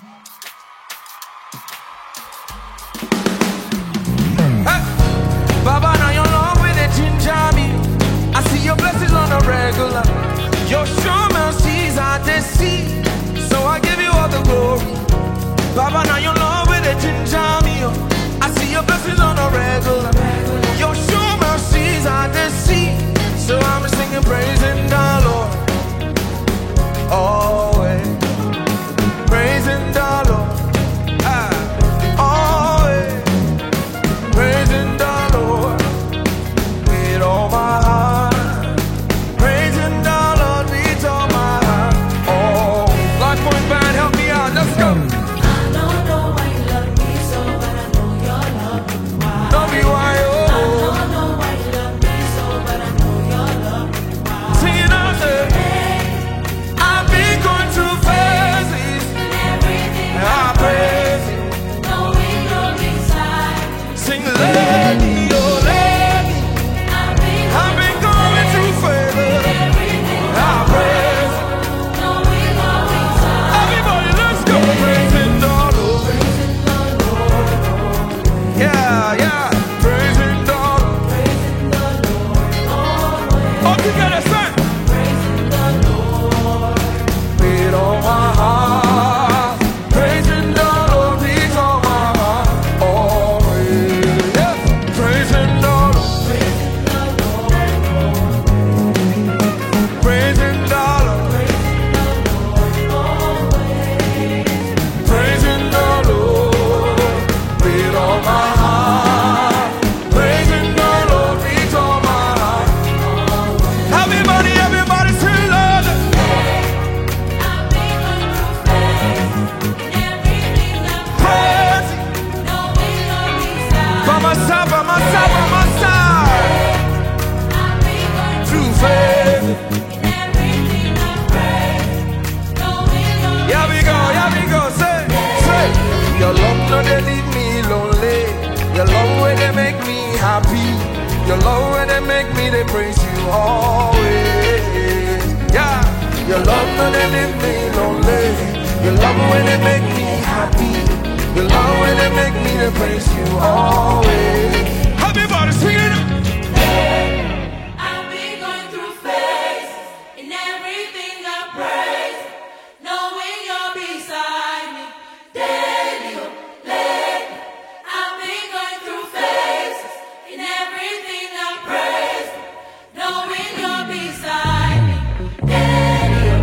Baba, now you're long with the ginger me. I see your blessings on a regular. Your sure mercies are the sea. So I give you all the glory. Baba, now you're long with the ginger me. I see your blessings on a regular. Your sure mercies are the sea. So I'm singing praising the Lord. Always praising the Lord. Always praising the Lord with all my heart. Praising the Lord with all my heart. Oh, Life Point Band, help me out. Let's go. I don't know why you love me so, but I know your love is why. Love me why, I oh. don't know why you love me so, but I know your love is why. Sing it out there. I've been going through phases. Everything I praise you. knowing you're beside. Sing, let me, oh, let me. I've I've been going through phases. everything I praise you. knowing you're beside. Everybody, let's go. Praising the Lord. Yeah, yeah. Praising the Lord. All together, sing. With all my heart. Praising the Lord with all my heart. Always. Yes. Praising the Lord. Praising the Lord. Praising the Lord with all my heart. Praising the Lord with all my heart. Everybody, everybody sing loud. I've been going through phases, everything I Praise knowing you're beside. by my side, by my side, by my side. I've been going Through faith. everything I praise, knowing you're Yeah, we go, say, say. Your love no they leave me lonely. Your love when they make me happy. Your love when they make me they praise you always. Yeah, your love no they leave me lonely. Your love when they make me happy. Your love when they make me they praise you always. Everybody sing it. I've been going through phases, in everything I praise, knowing you're beside me, daily, late. I've been going through phases, in everything I praise, knowing you're beside me, daily.